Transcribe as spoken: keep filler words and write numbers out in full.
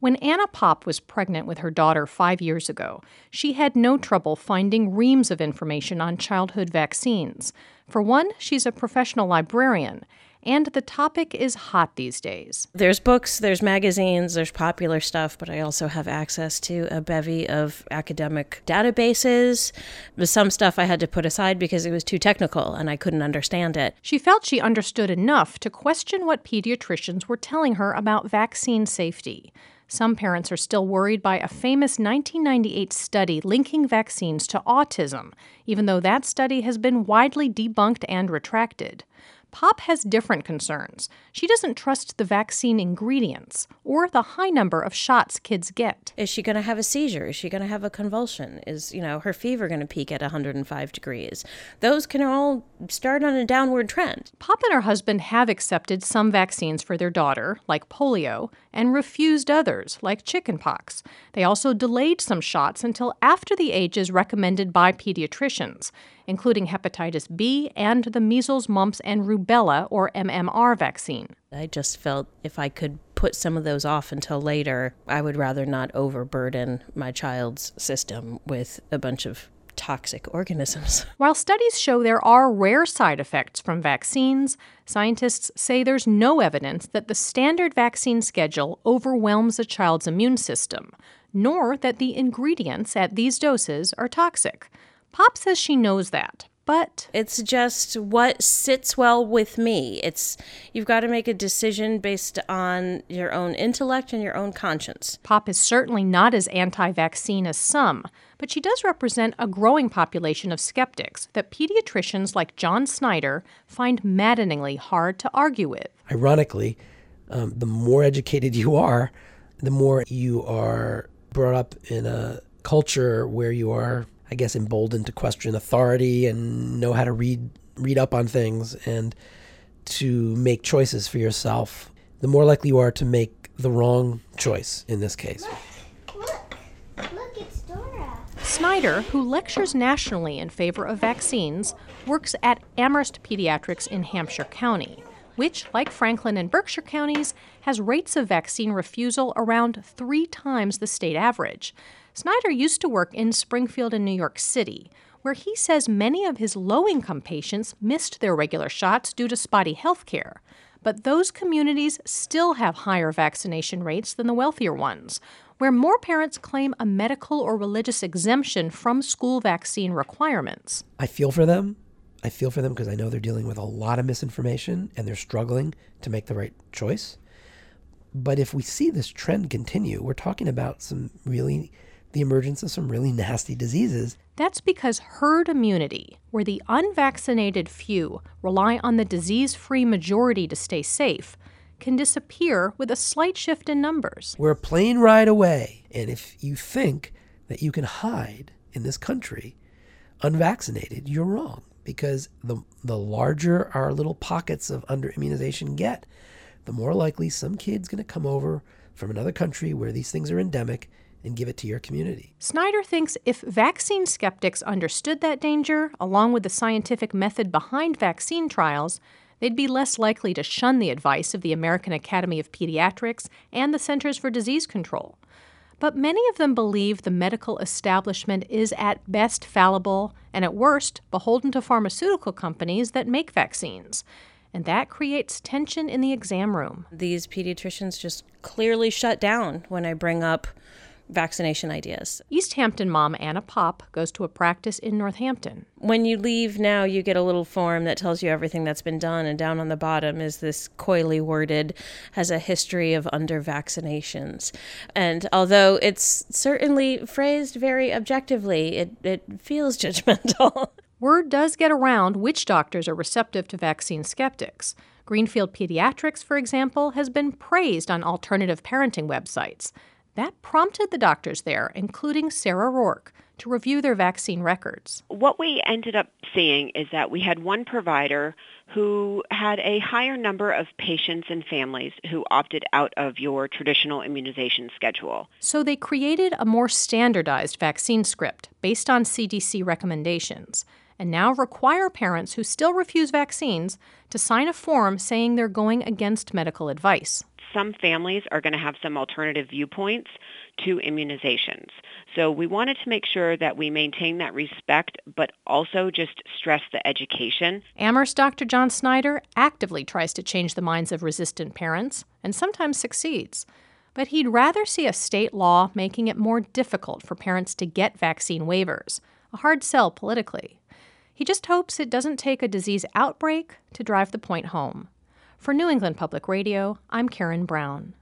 When Anna Popp was pregnant with her daughter five years ago, she had no trouble finding reams of information on childhood vaccines. For one, she's a professional librarian, and the topic is hot these days. There's books, there's magazines, there's popular stuff, but I also have access to a bevy of academic databases. With some stuff I had to put aside because it was too technical and I couldn't understand it. She felt she understood enough to question what pediatricians were telling her about vaccine safety. Some parents are still worried by a famous nineteen ninety-eight study linking vaccines to autism, even though that study has been widely debunked and retracted. Popp has different concerns. She doesn't trust the vaccine ingredients or the high number of shots kids get. Is she going to have a seizure? Is she going to have a convulsion? Is, you know, her fever going to peak at one hundred five degrees? Those can all start on a downward trend. Popp and her husband have accepted some vaccines for their daughter, like polio, and refused others, like chickenpox. They also delayed some shots until after the ages recommended by pediatricians, including hepatitis B and the measles, mumps, and rubella, or M M R vaccine. I just felt if I could put some of those off until later, I would rather not overburden my child's system with a bunch of toxic organisms. While studies show there are rare side effects from vaccines, scientists say there's no evidence that the standard vaccine schedule overwhelms a child's immune system, nor that the ingredients at these doses are toxic. Popp says she knows that, but it's just what sits well with me. It's you've got to make a decision based on your own intellect and your own conscience. Popp is certainly not as anti-vaccine as some, but she does represent a growing population of skeptics that pediatricians like John Snyder find maddeningly hard to argue with. Ironically, um, the more educated you are, the more you are brought up in a culture where you are, I guess, emboldened to question authority and know how to read read up on things and to make choices for yourself. The more likely you are to make the wrong choice in this case. Look, look, look, it's Dora. Snyder, who lectures nationally in favor of vaccines, works at Amherst Pediatrics in Hampshire County, which, like Franklin and Berkshire counties, has rates of vaccine refusal around three times the state average. Snyder used to work in Springfield and New York City, where he says many of his low-income patients missed their regular shots due to spotty health care. But those communities still have higher vaccination rates than the wealthier ones, where more parents claim a medical or religious exemption from school vaccine requirements. I feel for them. I feel for them because I know they're dealing with a lot of misinformation and they're struggling to make the right choice. But if we see this trend continue, we're talking about some really... the emergence of some really nasty diseases. That's because herd immunity, where the unvaccinated few rely on the disease-free majority to stay safe, can disappear with a slight shift in numbers. We're a plane ride away, and if you think that you can hide in this country unvaccinated, you're wrong, because the the larger our little pockets of under-immunization get, the more likely some kid's going to come over from another country where these things are endemic and give it to your community. Snyder thinks if vaccine skeptics understood that danger, along with the scientific method behind vaccine trials, they'd be less likely to shun the advice of the American Academy of Pediatrics and the Centers for Disease Control. But many of them believe the medical establishment is at best fallible and at worst beholden to pharmaceutical companies that make vaccines. And that creates tension in the exam room. These pediatricians just clearly shut down when I bring up vaccination ideas. East Hampton mom Anna Popp goes to a practice in Northampton. When you leave now, you get a little form that tells you everything that's been done, and down on the bottom is this coyly worded, has a history of under-vaccinations. And although it's certainly phrased very objectively, it, it feels judgmental. Word does get around which doctors are receptive to vaccine skeptics. Greenfield Pediatrics, for example, has been praised on alternative parenting websites. That prompted the doctors there, including Sarah Rourke, to review their vaccine records. What we ended up seeing is that we had one provider who had a higher number of patients and families who opted out of your traditional immunization schedule. So they created a more standardized vaccine script based on C D C recommendations, and now require parents who still refuse vaccines to sign a form saying they're going against medical advice. some families are going to have some alternative viewpoints to immunizations. So we wanted to make sure that we maintain that respect, but also just stress the education. Amherst Doctor John Snyder actively tries to change the minds of resistant parents and sometimes succeeds. But he'd rather see a state law making it more difficult for parents to get vaccine waivers, a hard sell politically. He just hopes it doesn't take a disease outbreak to drive the point home. For New England Public Radio, I'm Karen Brown.